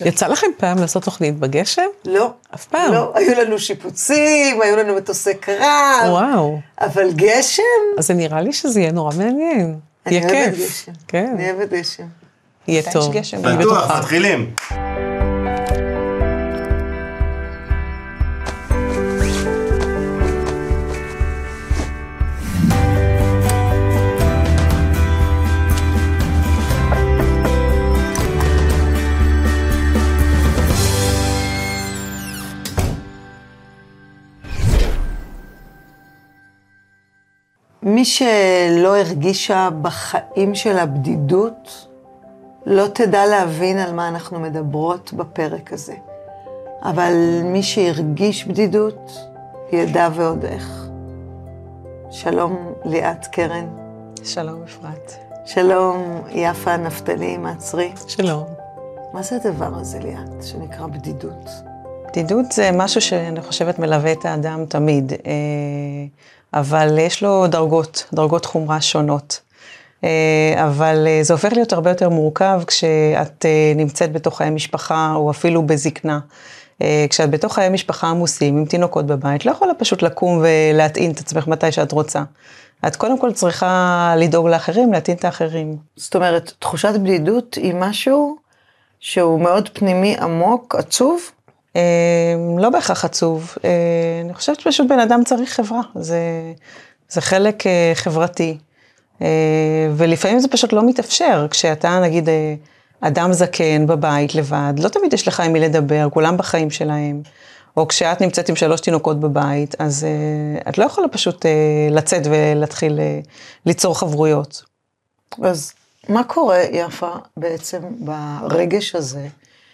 יצא לכם פעם לעשות תוכנית בגשם? לא. אף פעם? לא, היו לנו שיפוצים, היו לנו מטוסי קרב. וואו. אבל גשם? אז זה נראה לי שזה יהיה נורא מעניין. יהיה כיף. אני אוהבת גשם. כן. אני אוהבת גשם. יהיה טוב. בטוח, מתחילים. מי שלא הרגישה בחיים של הבדידות, לא תדע להבין על מה אנחנו מדברות בפרק הזה. אבל מי שהרגיש בדידות, ידע ועוד איך. שלום ליאת קרן. שלום אפרת. שלום יפה נפתלי מעצרי. שלום. מה זה הדבר הזה ליאת, שנקרא בדידות? בדידות זה משהו שאני חושבת מלווה את האדם תמיד, אבל יש לו דרגות חומרה שונות. אבל זה הופך להיות הרבה יותר מורכב כשאת נמצאת בתוך חיי משפחה או אפילו בזקנה. כשאת בתוך חיי משפחה עמוסים עם תינוקות בבית, לא יכולה פשוט לקום ולהטעין את עצמך מתי שאת רוצה. את קודם כל צריכה לדאוג לאחרים, להטעין את האחרים. זאת אומרת, תחושת בדידות היא משהו שהוא מאוד פנימי, עמוק, עצוב? לא בהכרח עצוב. אני חושבת שפשוט בן אדם צריך חברה. זה חלק חברתי. ולפעמים זה פשוט לא מתאפשר. כשאתה נגיד אדם זקן בבית לבד, לא תמיד יש לך עם מי לדבר, כולם בחיים שלהם. או כשאת נמצאת עם 3 תינוקות בבית, אז את לא יכולה פשוט לצאת ולהתחיל ליצור חברויות. אז מה קורה, יפה, בעצם ברגש הזה,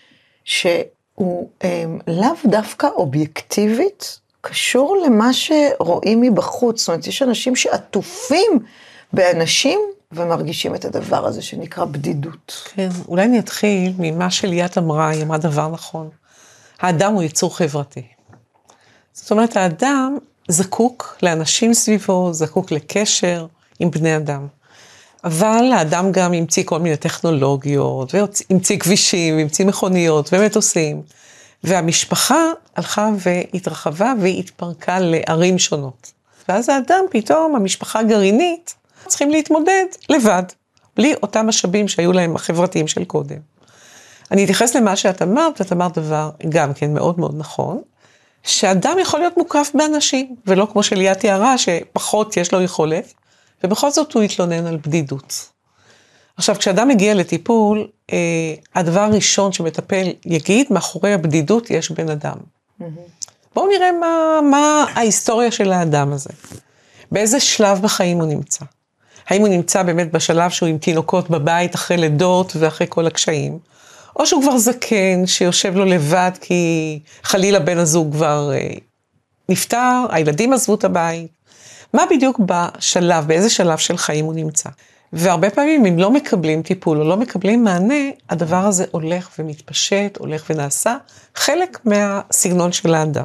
שהוא לאו דווקא אובייקטיבית, קשור למה שרואים מבחוץ? זאת אומרת, יש אנשים שעטופים באנשים, ומרגישים את הדבר הזה שנקרא בדידות. כן, אולי אני אתחיל ממה שליאת אמרה, היא אמרה דבר נכון. האדם הוא יצור חברתי. זאת אומרת, האדם זקוק לאנשים סביבו, זקוק לקשר עם בני אדם. אבל האדם גם המציא כל מיני טכנולוגיות, והמציא כבישים, והמציא מכוניות ומטוסים. והמשפחה הלכה והתרחבה והיא התפרקה לערים שונות. ואז האדם פתאום, המשפחה הגרעינית, צריכים להתמודד לבד, בלי אותם משאבים שהיו להם החברתיים של קודם. אני אתייחס למה שאת אמרת, ואת אמרת דבר גם כן מאוד מאוד נכון, שאדם יכול להיות מוקף באנשים, ולא כמו שליאת תיארה, שפחות יש לו יכולת, ובכל זאת הוא יתלונן על בדידות. עכשיו, כשאדם מגיע לטיפול, הדבר הראשון שמטפל יגיד, מאחורי הבדידות יש בן אדם. בואו נראה מה ההיסטוריה של האדם הזה. באיזה שלב בחיים הוא נמצא? האם הוא נמצא באמת בשלב שהוא עם תינוקות בבית אחרי לידות ואחרי כל הקשיים? או שהוא כבר זקן, שיושב לו לבד כי חלילה בן הזוג כבר נפטר, הילדים עזבו את הבית. מה בדיוק בשלב, באיזה שלב של חיים הוא נמצא? והרבה פעמים אם לא מקבלים טיפול או לא מקבלים מענה, הדבר הזה הולך ומתפשט, הולך ונעשה, חלק מהסגנון של האדם.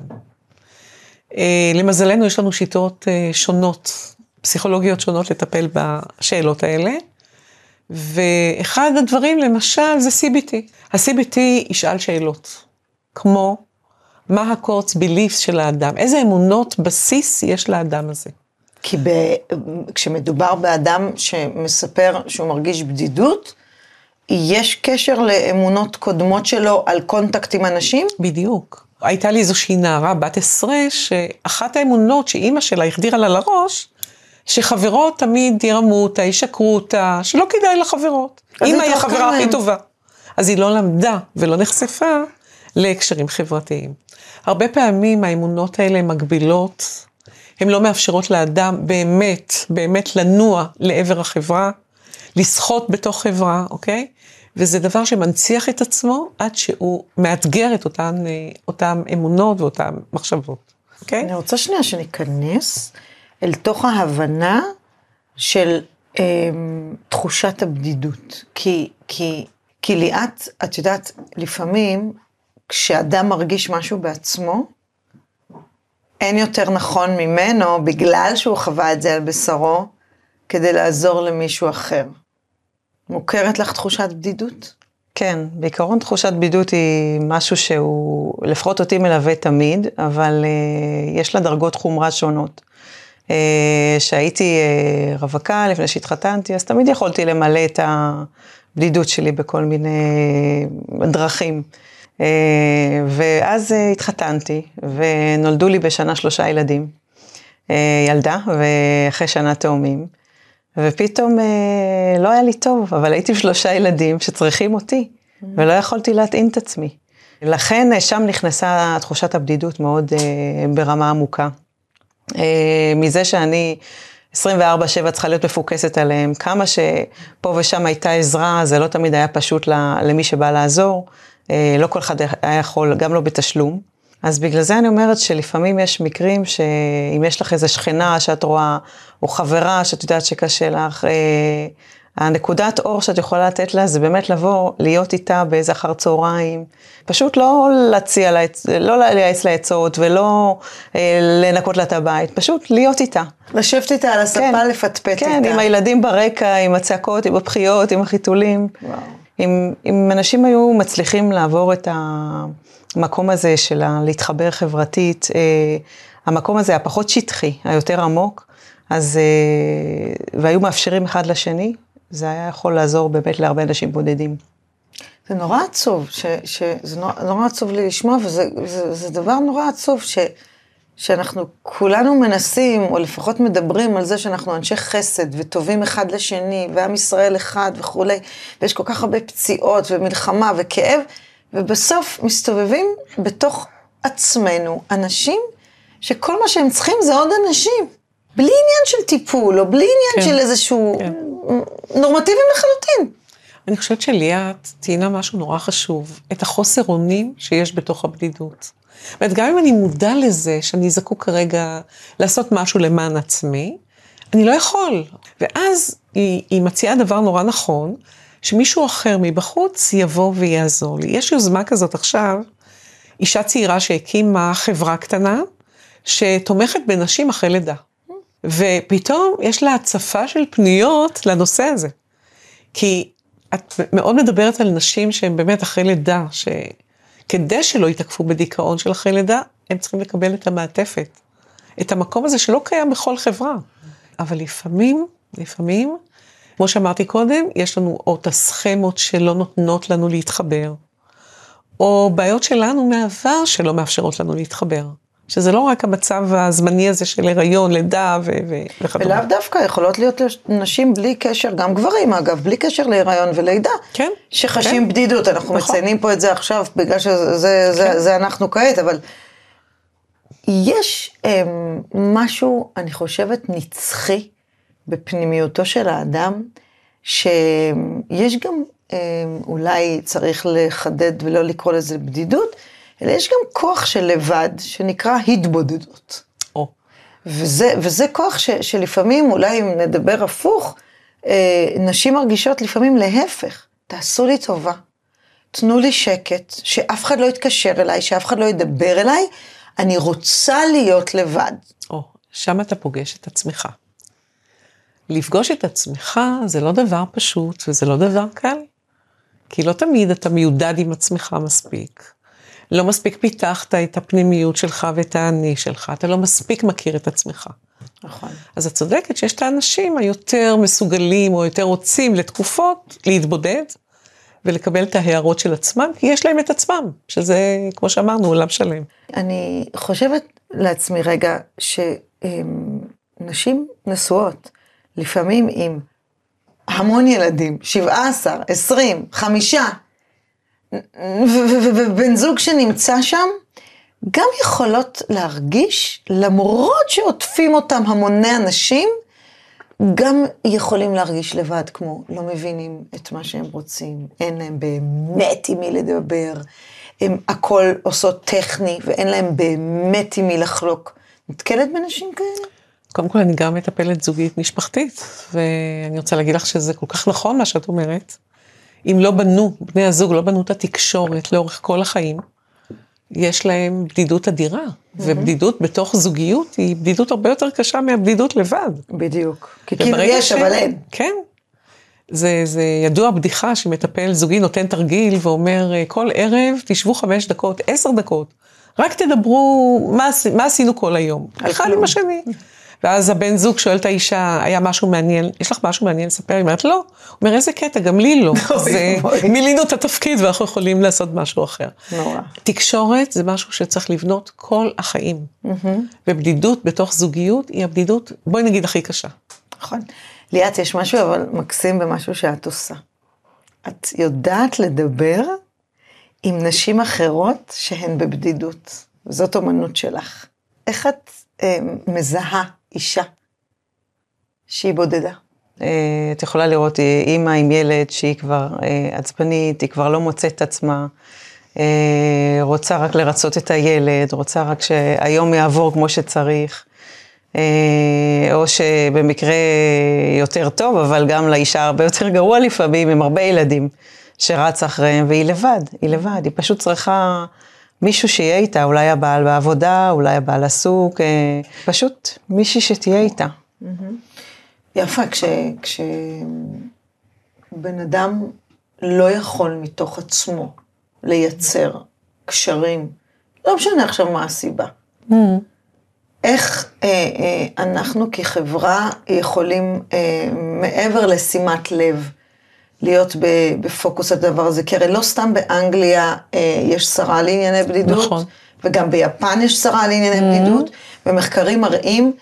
למזלנו יש לנו שיטות שונות, פסיכולוגיות שונות לטפל בשאלות האלה, ואחד הדברים למשל זה CBT. ה-CBT ישאל שאלות, כמו מה ה-core beliefs של האדם, איזה אמונות בסיס יש לאדם הזה. כי כשמדובר באדם שמספר שהוא מרגיש בדידות, יש קשר לאמונות קודמות שלו על קונטקט עם אנשים? בדיוק. הייתה לי איזושהי נערה בת 10, שאחת האמונות שאימא שלה החדירה לה לראש, שחברות תמיד ירמו אותה, ישקרו אותה, שלא כדאי לחברות. אימא היא החברה הכי טובה. אז היא לא למדה ולא נחשפה להקשרים חברתיים. הרבה פעמים האמונות האלה מגבילות, הן לא מאפשרות לאדם באמת לנוע לעבר החברה, לשחות בתוך חברה, אוקיי? וזה דבר שמנציח את עצמו עד שהוא מאתגר את אותן אמונות ואותן מחשבות, אוקיי? אני רוצה שנייה שניכנס אל תוך ההבנה של תחושת הבדידות. כי ליאת, את יודעת, לפעמים כשאדם מרגיש משהו בעצמו, אין יותר נכון ממנו, בגלל שהוא חווה את זה על בשרו, כדי לעזור למישהו אחר. מוכרת לך תחושת בדידות? כן, בעיקרון תחושת בדידות היא משהו שהוא, לפחות אותי מלווה תמיד, אבל יש לה דרגות חומרה שונות. שהייתי רווקה לפני שהתחתנתי, אז תמיד יכולתי למלא את הבדידות שלי בכל מיני דרכים. ואז התחתנתי, ונולדו לי בשנה 3 ילדים, ילדה, ואחרי שנה תאומים, ופתאום לא היה לי טוב, אבל הייתי 3 ילדים שצריכים אותי, ולא יכולתי להטעין את עצמי. לכן שם נכנסה תחושת הבדידות מאוד ברמה עמוקה. מזה שאני 24/7 צריכה להיות מפוקסת עליהם, כמה שפה ושם הייתה עזרה, זה לא תמיד היה פשוט למי שבא לעזור, לא כל אחד היה יכול, גם לא בתשלום. אז בגלל זה אני אומרת שלפעמים יש מקרים שאם יש לך איזו שכנה שאת רואה, או חברה שאת יודעת שקשה לך, הנקודת אור שאת יכולה לתת לה זה באמת לבוא, להיות איתה באיזה אחר צהריים, פשוט לא להציע, לא להיעץ לעצות ולא לנקות לה את הבית, פשוט להיות איתה. לשבת איתה על הספה, כן, לפטפט איתה. כן, עם הילדים ברקע, עם הצעקות, עם הבחיות, עם החיתולים. אם אנשים היו מצליחים לעבור את המקום הזה של להתחבר חברתית, המקום הזה הפחות שטחי, היותר עמוק, אז, והיו מאפשרים אחד לשני, זה היה יכול לעזור באמת להרבה אנשים בודדים. זה נורא עצוב, זה נורא עצוב לי לשמוע, וזה דבר נורא עצוב, שאנחנו כולנו מנסים, או לפחות מדברים על זה שאנחנו אנשי חסד, וטובים אחד לשני, ועם ישראל אחד וכו', ויש כל כך הרבה פציעות, ומלחמה, וכאב, ובסוף מסתובבים בתוך עצמנו, אנשים, שכל מה שהם צריכים זה עוד אנשים, בלי עניין של טיפול, או בלי עניין של איזשהו נורמטיבים לחלוטין. אני חושבת שליאת תהיינה משהו נורא חשוב, את החוסר אונים שיש בתוך הבדידות. ואת גם אם אני מודע לזה, שאני זקוק כרגע לעשות משהו למען עצמי, אני לא יכול. ואז היא מציעה דבר נורא נכון, שמישהו אחר מבחוץ יבוא ויעזור לי. יש יוזמה כזאת עכשיו, אישה צעירה שהקימה חברה קטנה, שתומכת בנשים אחרי לידה. ופתאום יש לה הצפה של פניות לנושא הזה. כי את מאוד מדברת על נשים שהן באמת אחרי לידה, שכדי שלא יתקפו בדיכאון של אחרי לידה, הם צריכים לקבל את המעטפת. את המקום הזה שלא קיים בכל חברה. אבל לפעמים, כמו שאמרתי קודם, יש לנו או את הסכמות שלא נותנות לנו להתחבר, או בעיות שלנו מעבר שלא מאפשרות לנו להתחבר. שזה לא רק המצב הזמני הזה של הריון, לידה וכדומה. ולאו דווקא יכולות להיות נשים בלי קשר, גם גברים אגב, בלי קשר להיריון ולידה, כן, שחשים בדידות. אנחנו מציינים פה את זה עכשיו, בגלל שזה אנחנו כעת, אבל יש משהו, אני חושבת, נצחי בפנימיותו של האדם, שיש גם, אולי צריך לחדד ולא לקרוא לזה בדידות, אלא יש גם כוח של לבד, שנקרא התבודדות. וזה כוח שלפעמים, אולי אם נדבר הפוך, נשים מרגישות לפעמים להפך, תעשו לי טובה, תנו לי שקט, שאף אחד לא יתקשר אליי, שאף אחד לא ידבר אליי, אני רוצה להיות לבד. שם אתה פוגש את עצמך. לפגוש את עצמך זה לא דבר פשוט, וזה לא דבר קל. כי לא תמיד אתה מיודד עם עצמך מספיק. לא מספיק פיתחת את הפנימיות שלך ואת האני שלך, אתה לא מספיק מכיר את עצמך. נכון. אז את צודקת שיש את האנשים היותר מסוגלים או יותר רוצים לתקופות להתבודד, ולקבל את ההערות של עצמם, כי יש להם את עצמם, שזה, כמו שאמרנו, עולם שלם. אני חושבת לעצמי רגע, שנשים נשואות, לפעמים עם המון ילדים, 17, 20, 5, ובן זוג שנמצא שם, גם יכולות להרגיש, למרות שעוטפים אותם המוני אנשים, גם יכולים להרגיש לבד, כמו לא מבינים את מה שהם רוצים, אין להם באמת עם מי לדבר, הם הכל עושות טכני, ואין להם באמת עם מי לחלוק. נתקלת בנשים כאלה? קודם כל אני גם מטפלת זוגית משפחתית, ואני רוצה להגיד לך שזה כל כך נכון מה שאת אומרת. אם לא בנו, בני הזוג לא בנו את התקשורת לאורך כל החיים, יש להם בדידות אדירה, ובדידות בתוך זוגיות היא בדידות הרבה יותר קשה מהבדידות לבד. בדיוק. כי כאילו יש, אבל אין. כן. זה ידוע בדיחה שמטפל זוגי נותן תרגיל ואומר, כל ערב תשבו 5 דקות, 10 דקות, רק תדברו מה עשינו כל היום, אחד עם השני. ואז הבן זוג שואל את האישה, היה משהו מעניין, יש לך משהו מעניין לספר? היא אומרת, לא. הוא אומר, איזה קטע, גם לי לא. אז מילינו את התפקיד ואנחנו יכולים לעשות משהו אחר. נורא. תקשורת זה משהו שצריך לבנות כל החיים. ובדידות בתוך זוגיות היא הבדידות, בואי נגיד, הכי קשה. נכון. ליאת, יש משהו אבל מקסים במשהו שאת עושה. את יודעת לדבר עם נשים אחרות שהן בבדידות. זאת אומנות שלך. איך את מזהה אישה שהיא בודדה? את יכולה לראות אימא עם ילד שהיא כבר עצבנית, היא כבר לא מוצאת את עצמה, רוצה רק לרצות את הילד, רוצה רק שהיום יעבור כמו שצריך, או שבמקרה יותר טוב, אבל גם לאישה הרבה יותר גרוע לפעמים, עם הרבה ילדים שרץ אחריהם, והיא לבד, היא פשוט צריכה מישהו שיהיה איתה, אולי הבעל בעבודה, אולי הבעל עסוק, פשוט מישהי שתהיה איתה. יפה, כשבן אדם לא יכול מתוך עצמו לייצר קשרים, לא משנה עכשיו מה הסיבה. איך אנחנו כחברה יכולים מעבר לשימת לב, להיות בפוקוס הדבר הזה, כי הרי לא סתם באנגליה יש שרה לענייני בדידות, נכון. וגם ביפן יש שרה לענייני בדידות, ומחקרים מראים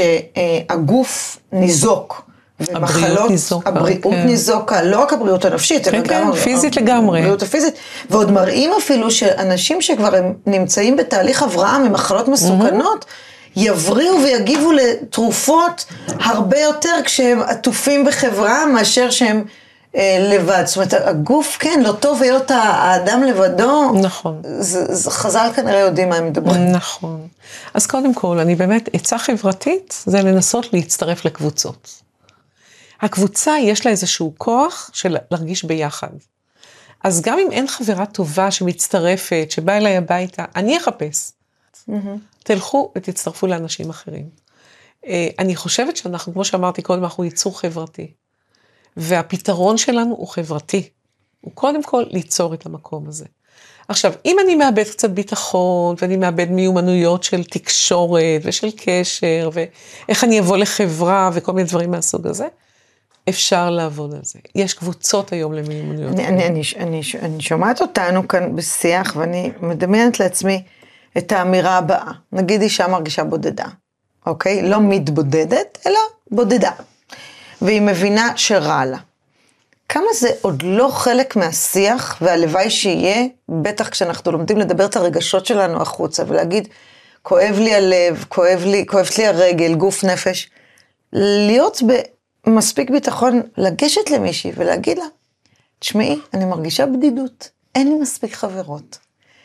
שהגוף ניזוק, הבריאות ניזוקה, הבריאות ניזוקה, לא רק הבריאות הנפשית, כן, כן, פיזית לגמרי. הבריאות הפיזית, ועוד מראים אפילו שאנשים שכבר הם נמצאים בתהליך הבראה ממחלות מסוכנות, יבריאו ויגיבו לתרופות הרבה יותר כשהם עטופים בחברה מאשר שהם לבד. זאת אומרת, הגוף, כן, לא טוב היות האדם לבדו. נכון. חז"ל כנראה יודעים מה הם מדברים. נכון. אז קודם כל, אני באמת, עצה חברתית זה לנסות להצטרף לקבוצות. הקבוצה יש לה איזשהו כוח של להרגיש ביחד. אז גם אם אין חברה טובה שמצטרפת, שבאה אליי הביתה, אני אחפש. תלכו ותצטרפו לאנשים אחרים. אני חושבת שאנחנו, כמו שאמרתי קודם, אנחנו ייצור חברתי. והפתרון שלנו הוא חברתי. הוא קודם כל ליצור את המקום הזה. עכשיו, אם אני מאבד קצת ביטחון, ואני מאבד מיומנויות של תקשורת ושל קשר, ואיך אני אבוא לחברה וכל מיני דברים מהסוג הזה, אפשר לעבוד על זה. יש קבוצות היום למיומנויות. אני שומעת אותנו כאן בשיח, ואני מדמיינת לעצמי את האמירה הבאה. נגיד אישה מרגישה בודדה, אוקיי? לא מתבודדת, אלא בודדה. והיא מבינה שרע לה. כמה זה עוד לא חלק מהשיח, והלוואי שיהיה, בטח כשאנחנו לומדים לדבר את הרגשות שלנו החוצה, ולהגיד, כואב לי הלב, כואבת לי הרגל, גוף נפש, להיות במספיק ביטחון, לגשת למישהי ולהגיד לה, תשמעי, אני מרגישה בדידות, אין לי מספיק חברות.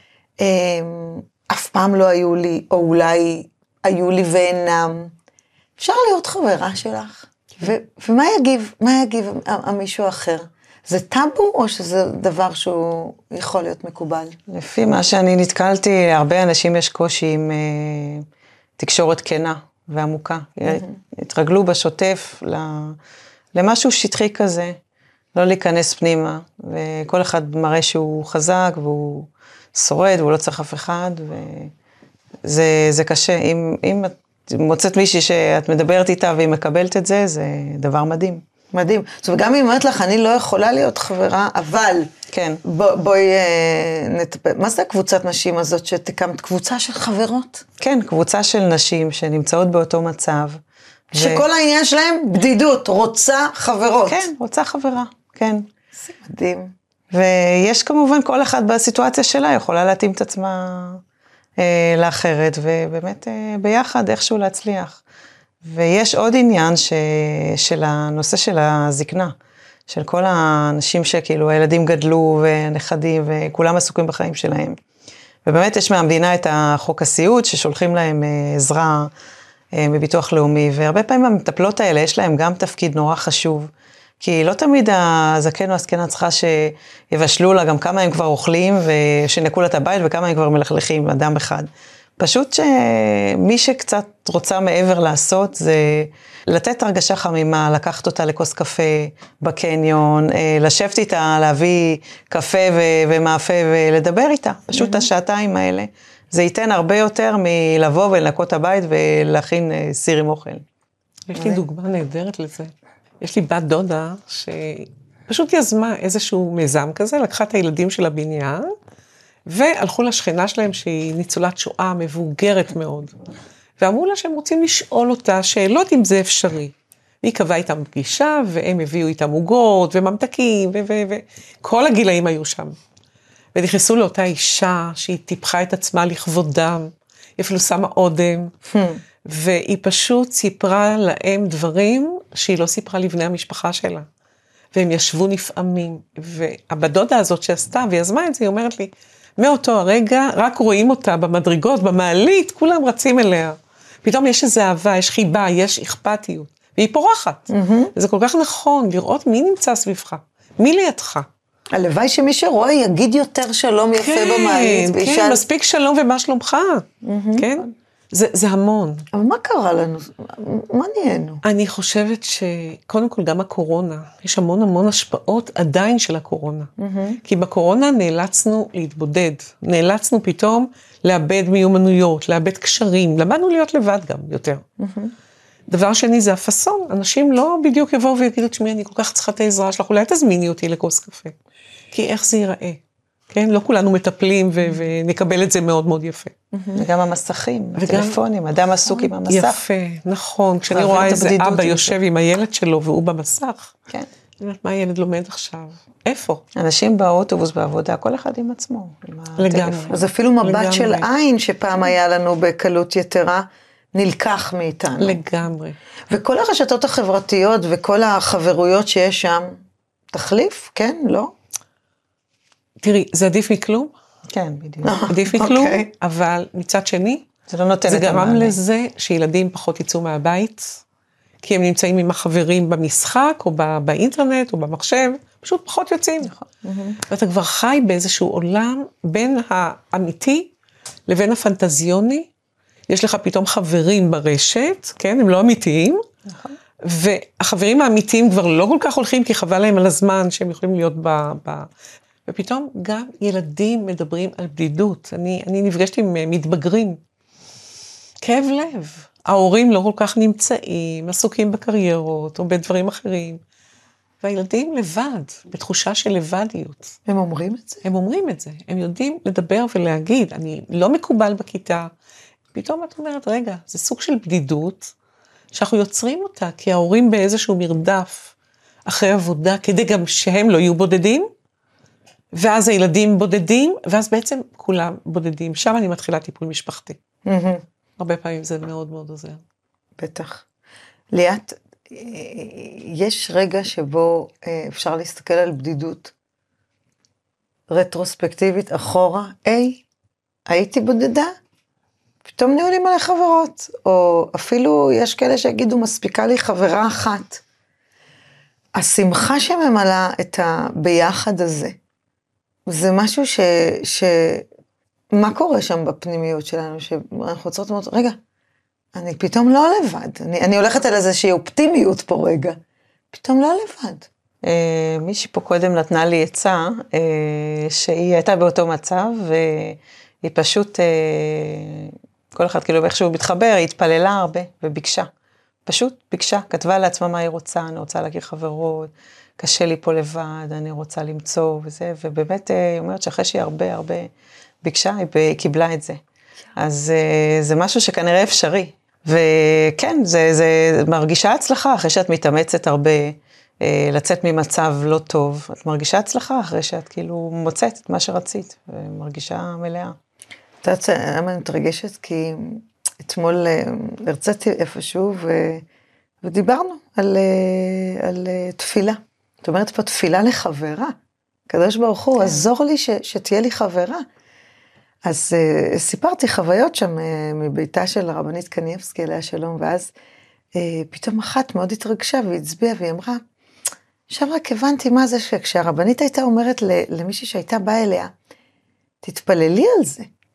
אף פעם לא היו לי, או אולי היו לי ואינם. אפשר להיות חברה שלך? ומה יגיב המישהו אחר? זה טאבו או שזה דבר שהוא יכול להיות מקובל? לפי מה שאני נתקלתי, הרבה אנשים יש קושי עם תקשורת כנה ועמוקה. התרגלו בשוטף למשהו שטחי כזה, לא להיכנס פנימה, וכל אחד מראה שהוא חזק והוא שורד והוא לא צריך אף אחד, וזה קשה. אם את מוצאת מישהי שאת מדברת איתה והיא מקבלת את זה, זה דבר מדהים. מדהים. זאת אומרת, גם אם אומרת לך, אני לא יכולה להיות חברה, אבל כן. בואי נטפל. מה זה הקבוצת נשים הזאת שתקמת? קבוצה של חברות? כן, קבוצה של נשים שנמצאות באותו מצב. שכל העניין שלהם בדידות, רוצה חברות. כן, רוצה חברה, כן. זה מדהים. ויש כמובן כל אחד בסיטואציה שלה, יכולה להתאים את עצמה לאחרת, ובאמת ביחד איכשהו להצליח. ויש עוד עניין של הנושא של הזקנה, של כל האנשים שכאילו הילדים גדלו ונכדים וכולם עסוקים בחיים שלהם. ובאמת יש מהמדינה את החוק הסיעוד ששולחים להם עזרה מביטוח לאומי, והרבה פעמים המטפלות האלה יש להם גם תפקיד נורא חשוב, כי לא תמיד הזקן או הזקנה צריכה שיבשלו לה גם כמה הם כבר אוכלים ושנקו לה את הבית וכמה הם כבר מלכלכים, אדם אחד. פשוט שמי שקצת רוצה מעבר לעשות, זה לתת הרגשה חמימה, לקחת אותה לכוס קפה בקניון, לשבת איתה, להביא קפה ומאפה ולדבר איתה. פשוט השעתיים האלה. זה ייתן הרבה יותר מלבוא ולנקות הבית ולהכין סיר עם אוכל. יש לי דוגמה נהדרת לזה. יש לי בת דודה שפשוט יזמה איזשהו מיזם כזה, לקחה את הילדים של הבניין, והלכו לשכנה שלהם שהיא ניצולת שואה מבוגרת מאוד. ואמרו לה שהם רוצים לשאול אותה שאלות אם זה אפשרי. והיא קבעה איתם פגישה, והם הביאו איתם עוגות וממתקים, וכל הגילאים היו שם. ונכנסו לאותה אישה שהיא טיפחה את עצמה לכבודם, היא אפילו שמה אודם, והיא פשוט סיפרה להם דברים שהיא לא סיפרה לבני המשפחה שלה. והם ישבו נפעמים, והבדודה הזאת שעשתה ויזמה את זה, היא אומרת לי, מאותו הרגע רק רואים אותה במדרגות, במעלית, כולם רצים אליה. פתאום יש איזו אהבה, יש חיבה, יש אכפתיות, והיא פורחת. וזה כל כך נכון, לראות מי נמצא סביבך, מי לידך. הלוואי שמי שרואה יגיד יותר שלום יפה במעלית. כן, מספיק שלום ומה שלומך, כן? זה המון. אבל מה קרה לנו? מה נהיינו? אני חושבת שקודם כל גם הקורונה, יש המון השפעות עדיין של הקורונה. כי בקורונה נאלצנו להתבודד, נאלצנו פתאום לאבד מיומנויות, לאבד קשרים, למדנו להיות לבד גם יותר. דבר שני זה הפסון, אנשים לא בדיוק יבואו ויגידו, תשמעי, אני כל כך צריכה את העזרה שלך, אולי תזמיני אותי לכוס קפה. כי איך זה ייראה? כן, לא כולנו מטפלים ונקבל את זה מאוד מאוד יפה. וגם המסכים, הטלפונים, אדם עסוק עם המסך. יפה, נכון, כשאני רואה איזה אבא יושב עם הילד שלו והוא במסך, אני אומרת, מה הילד לומד עכשיו? איפה? אנשים באוטובוס בעבודה, כל אחד עם עצמו. לגמרי. אז אפילו מבט של עין שפעם היה לנו בקלות יתרה, נלקח מאיתנו. לגמרי. וכל הרשתות החברתיות וכל החברויות שיש שם, תחליף, כן? לא? תראי, זה עדיף מכלום? כן, בדיוק. עדיף מכלום, אבל מצד שני, זה לא נותן זה את המענה. גרם לזה שילדים פחות יצאו מהבית, כי הם נמצאים עם החברים במשחק, או באינטרנט, או במחשב, פשוט פחות יוצאים. ואתה כבר חי באיזשהו עולם, בין האמיתי לבין הפנטזיוני, יש לך פתאום חברים ברשת, כן, הם לא אמיתיים, והחברים האמיתיים כבר לא כל כך הולכים, כי חבל להם על הזמן שהם יכולים להיות ופתאום גם ילדים מדברים על בדידות. אני נפגשתי עם מתבגרים. כאב לב. ההורים לא כל כך נמצאים, עסוקים בקריירות או בדברים אחרים. והילדים לבד, בתחושה של לבדיות. הם אומרים את זה? הם אומרים את זה. הם יודעים לדבר ולהגיד, אני לא מקובל בכיתה. פתאום את אומרת, רגע, זה סוג של בדידות, שאנחנו יוצרים אותה, כי ההורים באיזשהו מרדף אחרי עבודה, כדי גם שהם לא יהיו בודדים, ואז הילדים בודדים, ואז בעצם כולם בודדים. שם אני מתחילה טיפול משפחתי. הרבה פעמים זה מאוד מאוד עוזר. בטח. ליאת, יש רגע שבו אפשר להסתכל על בדידות רטרוספקטיבית אחורה, הייתי בודדה, פתאום נהיו לי מלא חברות, או אפילו יש כאלה שיגידו, מספיקה לי חברה אחת. השמחה שממלאה את הביחד הזה, זה משהו מה קורה שם בפנימיות שלנו, שאנחנו רוצות לומר, רגע, אני פתאום לא לבד, אני הולכת על איזושהי אופטימיות פה רגע, פתאום לא לבד. מישהי פה קודם נתנה לי עצה, שהיא הייתה באותו מצב, והיא פשוט, כל אחד כאילו איכשהו מתחבר, היא התפללה הרבה וביקשה, פשוט ביקשה, כתבה לעצמה מה היא רוצה, אני רוצה להכיר חברות, קשה לי פה לבד, אני רוצה למצוא וזה, ובאמת היא אומרת שאחרי שהיא הרבה ביקשה, היא קיבלה את זה. אז זה משהו שכנראה אפשרי. וכן, זה מרגישה הצלחה, אחרי שאת מתאמצת הרבה, לצאת ממצב לא טוב, את מרגישה הצלחה אחרי שאת כאילו מוצאת את מה שרצית, ומרגישה מלאה. אתה יודעת, למה אני מתרגשת? כי אתמול הרציתי איפשהו, ודיברנו על תפילה. זאת אומרת פה תפילה לחברה. הקדוש ברוך הוא, עזור לי שתהיה לי חברה. אז סיפרתי חוויות שם מביתה של הרבנית קניבסקי, עליה שלום, ואז פתאום אחת מאוד התרגשה והצביעה, והיא אמרה, עכשיו רק הבנתי מה זה שכשהרבנית הייתה אומרת למישהי שהייתה באה אליה, תתפללי על זה.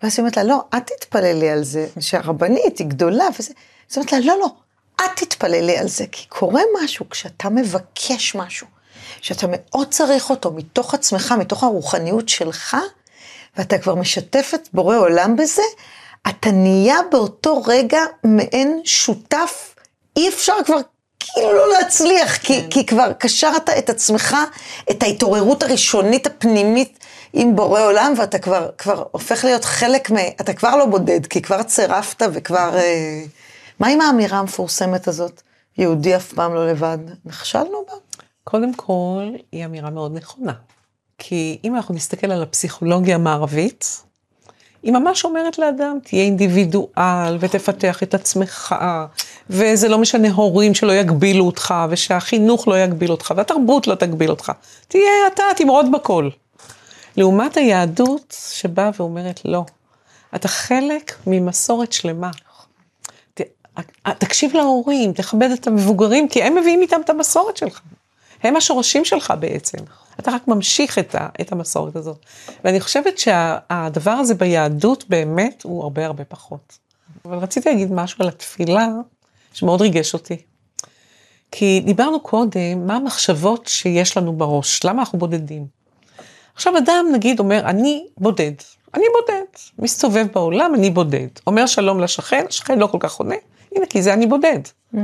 ואז היא אומרת לה, לא, את תתפללי על זה, שהרבנית היא גדולה, וזה, אז היא אומרת לה, לא, לא, את תתפללי על זה, כי קורה משהו, כשאתה מבקש משהו, שאתה מאוד צריך אותו, מתוך עצמך, מתוך הרוחניות שלך, ואתה כבר משתף את בורא עולם בזה, אתה נהיה באותו רגע מעין שותף, אי אפשר כבר כאילו לא להצליח, כי כבר קשרת את עצמך, את ההתעוררות הראשונית הפנימית עם בורא עולם, ואתה כבר הופך להיות חלק אתה כבר לא בודד, כי כבר צירפת וכבר... מה עם האמירה המפורסמת הזאת? יהודי אף פעם לא לבד. נכשלנו בה? קודם כל, היא אמירה מאוד נכונה. כי אם אנחנו נסתכל על הפסיכולוגיה המערבית, היא ממש אומרת לאדם, תהיה אינדיבידואל ותפתח את עצמך, וזה לא משנה הורים שלא יגבילו אותך, ושהחינוך לא יגביל אותך, והתרבות לא תגביל אותך. תהיה אתה, תמרוד בכל. לעומת היהדות שבאה ואומרת לא, אתה חלק ממסורת שלמה. תקשיב להורים, תכבד את המבוגרים, כי הם מביאים איתם את המסורת שלך. הם השורשים שלך בעצם. אתה רק ממשיך את המסורת הזאת. ואני חושבת שהדבר הזה ביהדות באמת הוא הרבה הרבה פחות. אבל רציתי להגיד משהו על התפילה שמאוד ריגש אותי. כי דיברנו קודם מה המחשבות שיש לנו בראש, למה אנחנו בודדים. עכשיו אדם נגיד אומר, אני בודד, מסתובב בעולם, אני בודד. אומר שלום לשכן, השכן לא כל כך עונה, הנה כי זה אני בודד.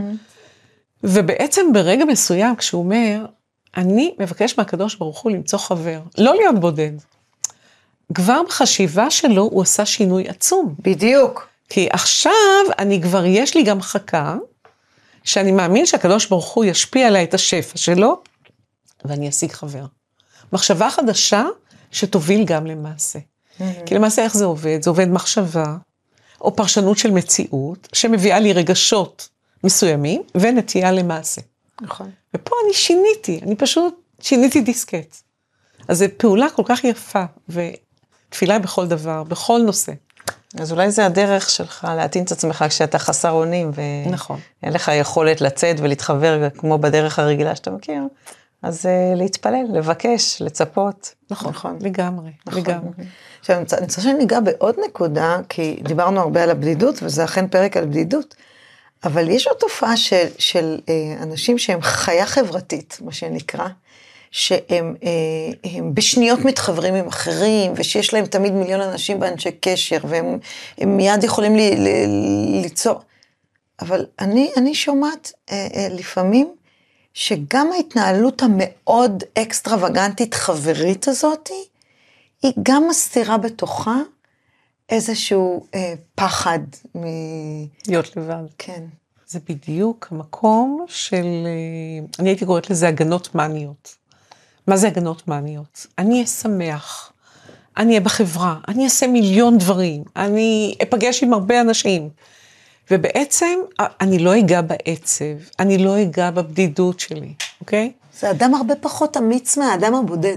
ובעצם ברגע מסוים כשהוא אומר, אני מבקש מהקדוש ברוך הוא למצוא חבר, לא להיות בודד. כבר בחשיבה שלו הוא עשה שינוי עצום. בדיוק. כי עכשיו יש לי גם חכה, שאני מאמין שהקדוש ברוך הוא ישפיע עליי את השפע שלו, ואני אשיג חבר. מחשבה חדשה שתוביל גם למעשה. כי למעשה איך זה עובד? זה עובד מחשבה, או פרשנות של מציאות, שמביאה לי רגשות מסוימים, ונטייה למעשה. נכון. ופה אני פשוט שיניתי דיסקט. אז זו פעולה כל כך יפה, ותפילה בכל דבר, בכל נושא. אז אולי זה הדרך שלך להתאים את עצמך כשאתה חסר אונים, נכון. ואין לך יכולת לצאת ולהתחבר כמו בדרך הרגילה שאתה מכיר, אז להתפלל, לבקש, לצפות. נכון. לגמרי. עכשיו, אני רוצה שניגע בעוד נקודה, כי דיברנו הרבה על הבדידות, וזה אכן פרק על בדידות, אבל יש עוד תופעה של אנשים שהם חיה חברתית, מה שנקרא, שהם בשניות מתחברים עם אחרים, ושיש להם תמיד מיליון אנשים באנשי קשר, והם מיד יכולים ליצור. אבל אני שומעת לפעמים, שגם ההתנהלות המאוד אקסטרווגנטית חברית הזאת, היא גם מסתירה בתוכה איזשהו פחד להיות לבד. כן. זה בדיוק המקום של, אני הייתי קוראת לזה הגנות מניות. מה זה הגנות מניות? אני אהיה שמח, אני אהיה בחברה, אני אעשה מיליון דברים, אני אפגש עם הרבה אנשים, ובעצם אני לא אגע בעצב, אני לא אגע בבדידות שלי, אוקיי? זה אדם הרבה פחות אמיץ מהאדם הבודד.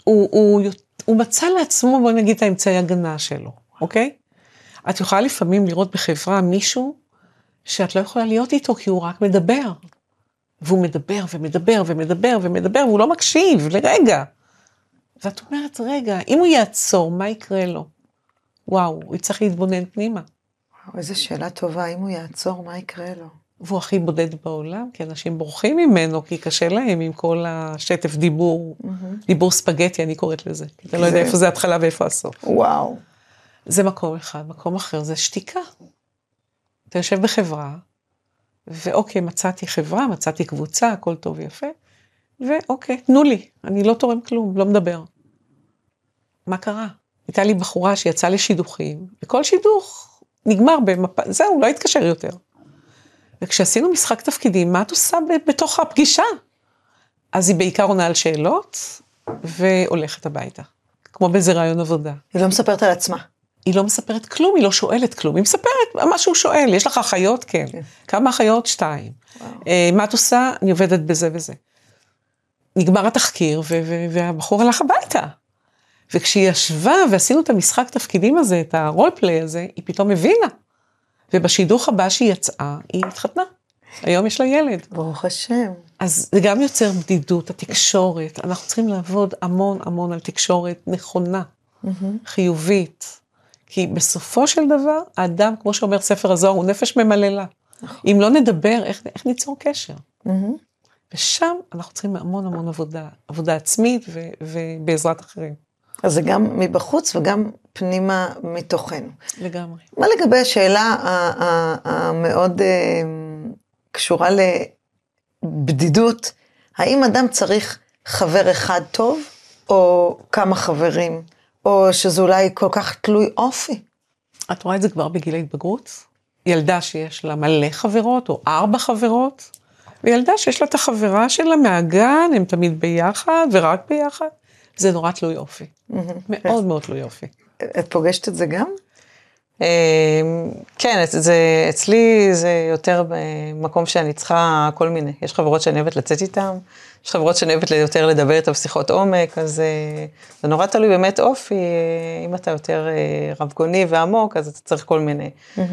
הוא מצא לעצמו, בוא נגיד, את האמצעי הגנה שלו, אוקיי? את יכולה לפעמים לראות בחברה מישהו שאת לא יכולה להיות איתו, כי הוא רק מדבר. והוא מדבר ומדבר ומדבר ומדבר, והוא לא מקשיב לרגע. ואת אומרת, רגע, אם הוא יעצור, מה יקרה לו? וואו, הוא צריך להתבונן פנימה. וואו, איזו שאלה טובה, אם הוא יעצור, מה יקרה לו? והוא הכי בודד בעולם, כי אנשים בורחים ממנו, כי קשה להם עם כל השטף דיבור, דיבור ספגטי, אני קוראת לזה. כי אתה לא יודע איפה זה התחלה ואיפה הסוף. וואו. זה מקום אחד, מקום אחר, זה שתיקה. אתה יושב בחברה, ואוקיי, מצאתי חברה, מצאתי קבוצה, הכל טוב ויפה, ואוקיי, תנו לי, אני לא תורם כלום, לא מדבר. מה קרה? הייתה לי בחורה שיצאה לשידוכים, וכל שידוך נגמר זהו, לא התקשר יותר. וכשעשינו משחק תפקידים, מה את עושה בתוך הפגישה? אז היא בעיקר עונה על שאלות, והולכת הביתה. כמו באיזה רעיון עבודה. היא לא מספרת על עצמה. היא לא מספרת כלום, היא לא שואלת כלום. היא מספרת מה שהוא שואל, יש לך אחיות? כן. כמה אחיות? 2. מה את עושה? אני עובדת בזה וזה. נגמר התחקיר, והבחור הלך הביתה. וכשהיא ישבה ועשינו את המשחק תפקידים הזה, את הרולפליי הזה, היא פתאום הבינה. ובשידוך הבא שהיא יצאה, היא התחתנה. היום יש לה ילד. ברוך השם. אז זה גם יוצר בדידות, התקשורת. אנחנו צריכים לעבוד המון המון על תקשורת נכונה, חיובית. כי בסופו של דבר, האדם, כמו שאומר ספר הזוהר, הוא נפש ממללה. אם לא נדבר, איך ניצור קשר? ושם אנחנו צריכים המון המון עבודה עצמית ובעזרת אחרים. אז זה גם מבחוץ וגם פנימה מתוכנו. לגמרי. מה לגבי השאלה המאוד קשורה לבדידות, האם אדם צריך חבר אחד טוב, או כמה חברים, או שזה אולי כל כך תלוי אופי? את רואה את זה כבר בגיל ההתבגרות? ילדה שיש לה מלא חברות, או 4 חברות, וילדה שיש לה את החברה שלה מהגן, הם תמיד ביחד, ורק ביחד. זה נורא תלוי אופי. מאוד מאוד תלוי אופי. את פוגשת את זה גם? כן, אצלי זה יותר במקום שאני צריכה כל מיני. יש חברות שאני אוהבת לצאת איתן, יש חברות שאני אוהבת יותר לדבר איתן בשיחות עומק, אז זה נורא תלוי באמת אופי. אם אתה יותר רבגוני ועמוק, אז אתה צריך כל מיני.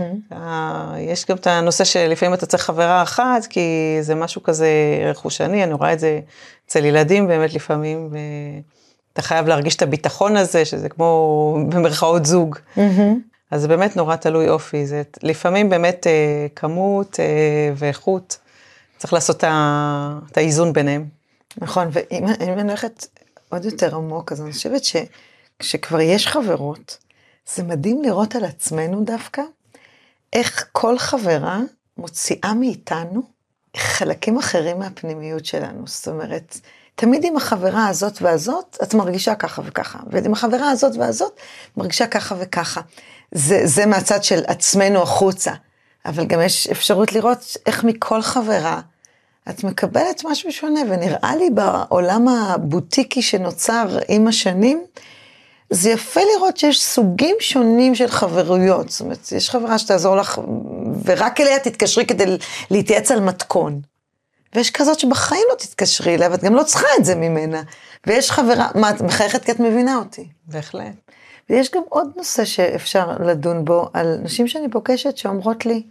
יש גם את הנושא שלפעמים אתה צריך חברה אחת, כי זה משהו כזה רכושני, אני רואה את זה אצל ילדים באמת לפעמים, אתה חייב להרגיש את הביטחון הזה, שזה כמו במרכאות זוג. אז זה באמת נורא תלוי אופי, זה לפעמים באמת כמות ואיכות, צריך לעשות את האיזון ביניהם. נכון, ואם אני הולכת עוד יותר עמוק, אז אני חושבת שכשכבר יש חברות, זה מדהים לראות על עצמנו דווקא, איך כל חברה מוציאה מאיתנו חלקים אחרים מהפנימיות שלנו, זאת אומרת, תמיד עם החברה הזאת והזאת, את מרגישה ככה וככה, ועם החברה הזאת והזאת, את מרגישה ככה וככה. זה מהצד של עצמנו החוצה, אבל גם יש אפשרות לראות איך מכל חברה, את מקבלת משהו שונה, ונראה לי בעולם הבוטיקי שנוצר עם השנים, זה יפה לראות שיש סוגים שונים של חברויות, זאת אומרת, יש חברה שתעזור לך, ורק אליה תתקשרי כדי להתייעץ על מתכון, ויש כזאת שבחיים לא תתקשרי אליה, ואת גם לא צריכה את זה ממנה, ויש חברה, מה, את מחייכת כי את מבינה אותי? בהחלט. ויש גם עוד נושא שאפשר לדון בו, על נשים שאני פוגשת שאומרות לי,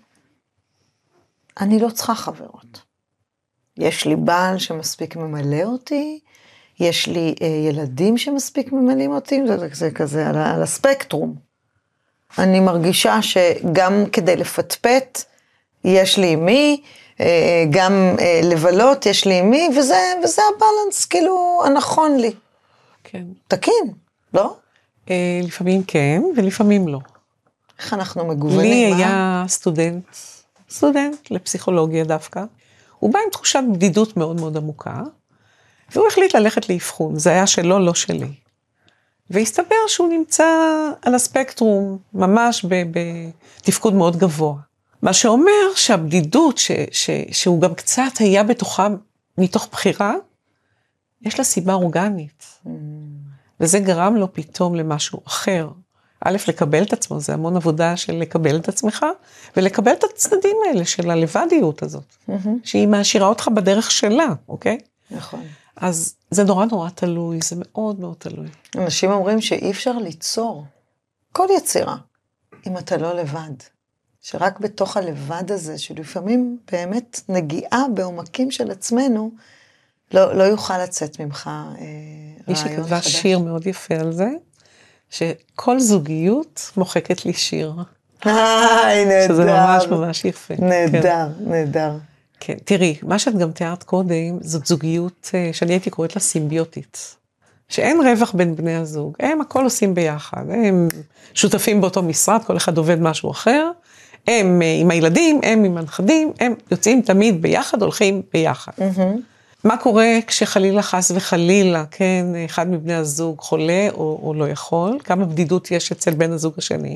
אני לא צריכה חברות. יש לי בעל שמספיק ממלא אותי, יש לי ילדים שמספיק ממלאים אותי, זה כזה על הספקטרום. אני מרגישה שגם כדי לפטפט, יש לי מי, גם לבלות, יש לי מי, וזה הבלנס, כאילו, הנכון לי. כן. תקין, לא? לפעמים כן, ולפעמים לא. איך אנחנו מגוונים? לי היה סטודנט לפסיכולוגיה דווקא. הוא בא עם תחושת בדידות מאוד מאוד עמוקה, והוא החליט ללכת לאבחון. זה היה שלו, לא שלי. והסתבר שהוא נמצא על הספקטרום, ממש בתפקוד מאוד גבוה. מה שאומר שהבדידות, שהוא גם קצת היה בתוכה, מתוך בחירה, יש לה סיבה אורגנית. וזה גרם לו פתאום למשהו אחר. א', לקבל את עצמו, זה המון עבודה של לקבל את עצמך, ולקבל את הצדדים האלה של הלבדיות הזאת, שהיא מעשירה אותך בדרך שלה, אוקיי? נכון. אז זה נורא נורא תלוי, זה מאוד מאוד תלוי. אנשים אומרים שאי אפשר ליצור כל יצירה, אם אתה לא לבד. שרק בתוך הלבד הזה, שלפעמים באמת נגיעה בעומקים של עצמנו, לא יוכל לצאת ממך רעיון חדש. מי שכתבה שיר מאוד יפה על זה, שכל זוגיות מוחקת לי שיר. נהדר. שזה ממש ממש יפה. נהדר, נהדר. כן, תראי, מה שאת גם תיארת קודם, זאת זוגיות שאני הייתי קוראת לה סימביוטית. שאין רווח בין בני הזוג, הם הכל עושים ביחד, הם שותפים באותו משרד, כל אחד עובד משהו אחר, הם עם הילדים, הם עם הנכדים, הם יוצאים תמיד ביחד, הולכים ביחד. מה קורה כשחלילה חס וחלילה, כן, אחד מבני הזוג חולה או לא יכול, כמה בדידות יש אצל בן הזוג השני.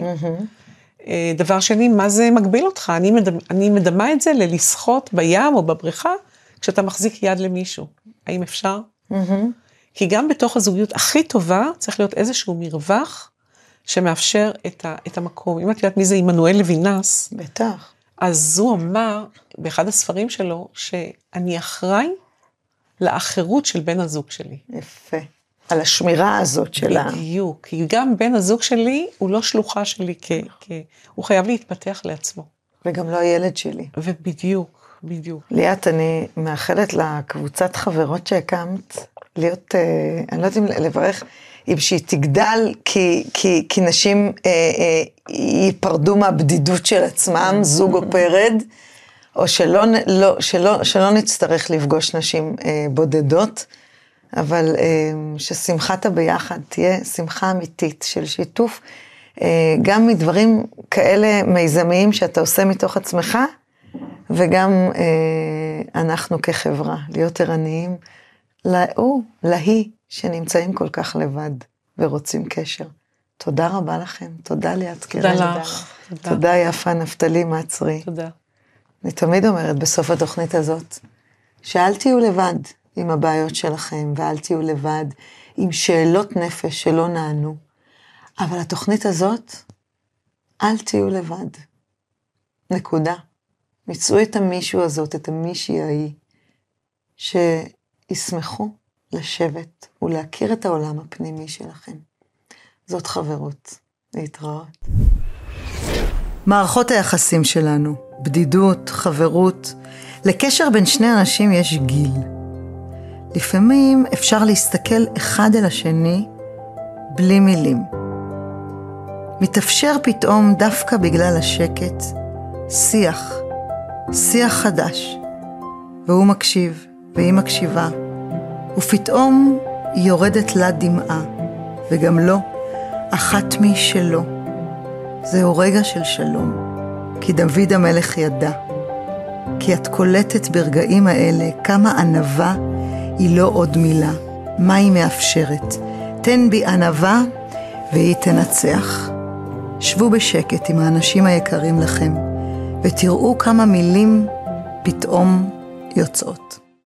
דבר שני, מה זה מגביל אותך? אני מדמה את זה ללשחות בים או בבריכה, כשאתה מחזיק יד למישהו. האם אפשר? כי גם בתוך הזוגיות הכי טובה, צריך להיות איזשהו מרווח, שמאפשר את המקום. אם את יודעת מי זה עמנואל לוינס, בטח. אז הוא אמר, באחד הספרים שלו, שאני אחראי לאחרות של בן הזוג שלי. יפה. על השמירה הזאת שלה. בדיוק. כי גם בן הזוג שלי, הוא לא שלוחה שלי, הוא חייב להתפתח לעצמו. וגם לא הילד שלי. ובדיוק, בדיוק. ליאת, אני מאחלת לקבוצת חברות שהקמת, להיות, אני לא יודעת אם לברך, אם שהיא תגדל, כי נשים ייפרדו מהבדידות של עצמם, זוג או פרד, או שלא נצטרך לפגוש נשים בודדות, אבל ששמחת הביחד תהיה שמחה אמיתית של שיתוף, גם מדברים כאלה מיזמיים שאתה עושה מתוך עצמך, וגם אנחנו כחברה, להיות ערניים, להיא שנמצאים כל כך לבד ורוצים קשר. תודה רבה לכם, תודה ליאת קרן. תודה לך. תודה יפה נפתלי מעצרי. תודה. אני תמיד אומרת בסוף התוכנית הזאת, שאל תהיו לבד עם הבעיות שלכם, ואל תהיו לבד עם שאלות נפש שלא נענו, אבל התוכנית הזאת, אל תהיו לבד. נקודה. מצאו את המישהו הזאת, את המישהי ההיא, שישמחו לשבת ולהכיר את העולם הפנימי שלכם. זאת חברות. להתראות. מערכות היחסים שלנו, בדידות, חברות, לקשר בין שני אנשים יש גיל. לפעמים אפשר להסתכל אחד אל השני בלי מילים. מתאפשר פתאום דווקא בגלל השקט, שיח חדש, והוא מקשיב והיא מקשיבה, ופתאום יורדת לה דמעה, וגם לא, אחת משלו. זהו רגע של שלום, כי דוד המלך ידע, כי את קולטת ברגעים האלה כמה ענווה היא לא עוד מילה, מה היא מאפשרת. תן בי ענווה והיא תנצח. שבו בשקט עם האנשים היקרים לכם, ותראו כמה מילים פתאום יוצאות.